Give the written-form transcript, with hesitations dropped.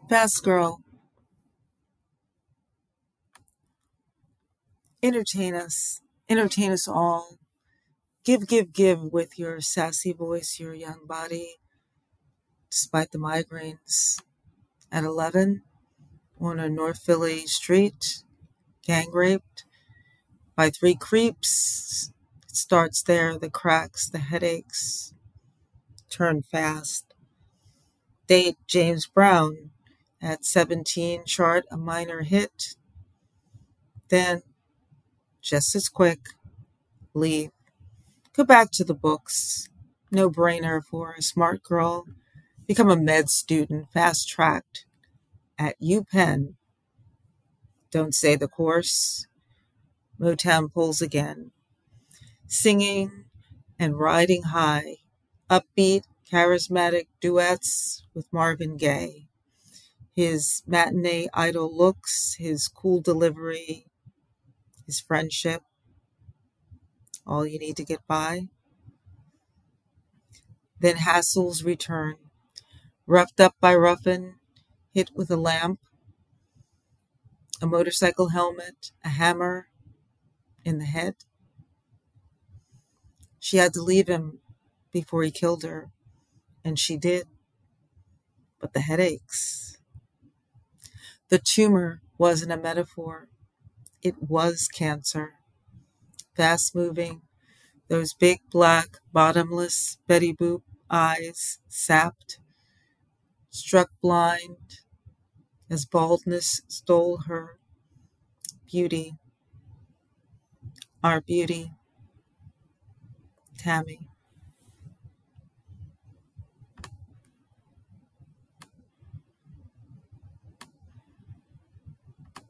Fast girl, entertain us. Entertain us all. Give, give, give with your sassy voice, your young body, despite the migraines. At 11, on a North Philly street, gang raped by three creeps. It starts there, the cracks, the headaches. Turn fast. Date James Brown. At 17, chart a minor hit. Then, just as quick, leave. Go back to the books. No brainer for a smart girl. Become a med student, fast tracked at UPenn. Don't say the course. Motown pulls again. Singing and riding high. Upbeat, charismatic duets with Marvin Gaye. His matinee idol looks, his cool delivery, his friendship. All you need to get by. Then hassles return. Roughed up by Ruffin, hit with a lamp, a motorcycle helmet, a hammer in the head. She had to leave him before he killed her, and she did. But the headaches. The tumor wasn't a metaphor. It was cancer. Fast moving, those big black, bottomless Betty Boop eyes sapped, struck blind as baldness stole her beauty, our beauty, Tammy.